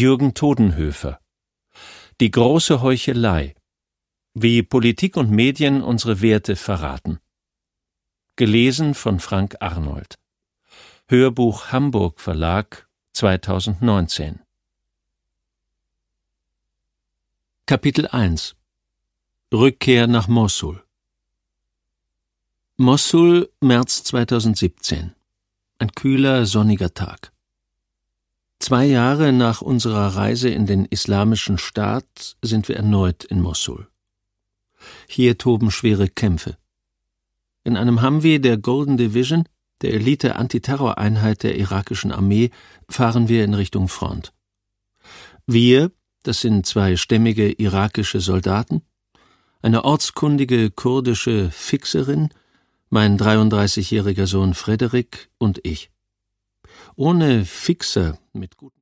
Jürgen Todenhöfer. Die große Heuchelei. Wie Politik und Medien unsere Werte verraten. Gelesen von Frank Arnold. Hörbuch Hamburg Verlag 2019. Kapitel 1. Rückkehr nach Mossul. Mossul, März 2017. Ein kühler, sonniger Tag. 2 Jahre nach unserer Reise in den Islamischen Staat sind wir erneut in Mossul. Hier toben schwere Kämpfe. In einem Humvee der Golden Division, der Elite-Antiterroreinheit der irakischen Armee, fahren wir in Richtung Front. Wir, das sind 2 stämmige irakische Soldaten, eine ortskundige kurdische Fixerin, mein 33-jähriger Sohn Frederik und ich. Ohne Fixer mit guten